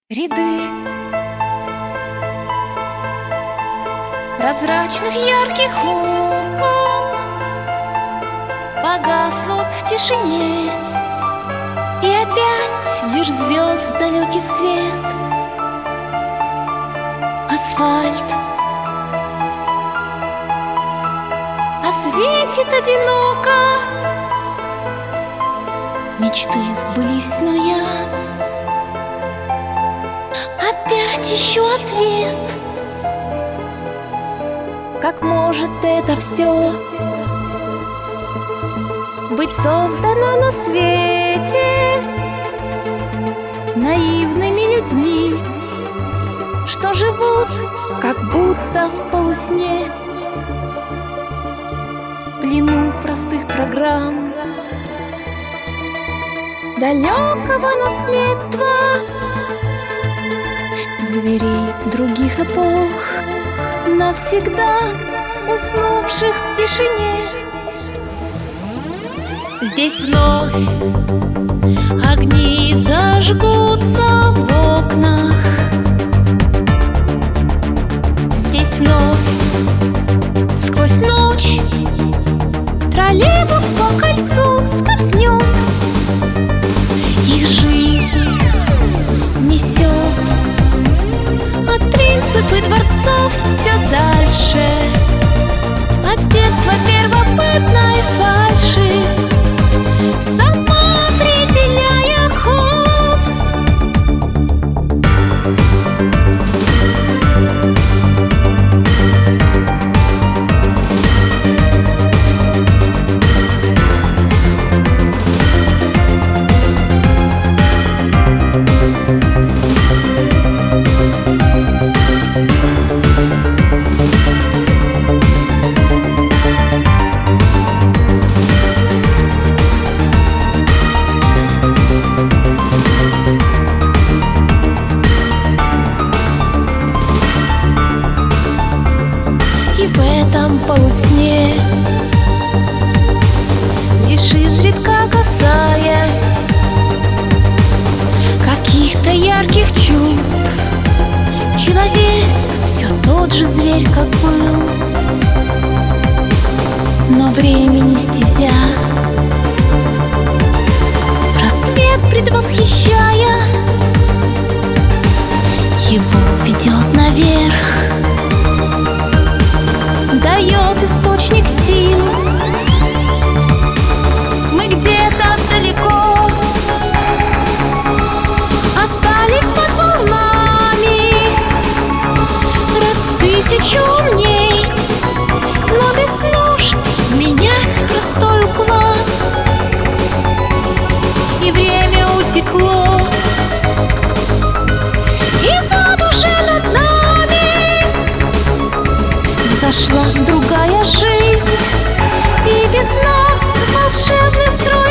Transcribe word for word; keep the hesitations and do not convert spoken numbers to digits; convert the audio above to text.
Ряды прозрачных ярких окон погаснут в тишине, и опять лишь звезд далекий свет. Асфальт осветит одиноко. Мечты сбылись, но я опять ищу ответ. Как может это все быть создано на свете наивными людьми, что живут как будто в полусне, в плену простых программ, далекого наследства зверей других эпох, навсегда уснувших в тишине. Здесь вновь огни зажгутся в окнах. Здесь вновь сквозь ночь троллейбус по кольцу скользнет. Их жизнь несет от принципы дворцов все дальше, от детства первобытной фальши, сама определяя ход. В этом полусне, лишь изредка касаясь каких-то ярких чувств, человек все тот же зверь, как был, но времени стезя, рассвет предвосхищая, его ведет наверх, дает источник сил. Мы где-то далеко остались под волнами, раз в тысячу умней, но без нужд менять простой уклад. И время утекло, и вот уже над нами зашла другая жизнь, и без нас волшебный строй